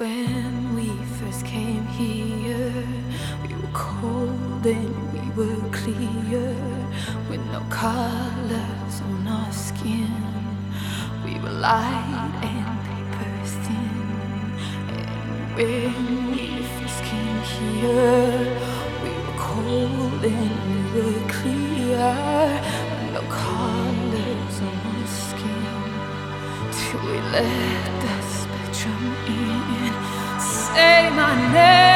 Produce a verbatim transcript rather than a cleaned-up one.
When we first came here, we were cold and we were clear, with no colors on our skin. We were light and paper thin. And when we first came here, we were cold and we were clear, with no colors on our skin. Till we let the spectrum in. Say my name.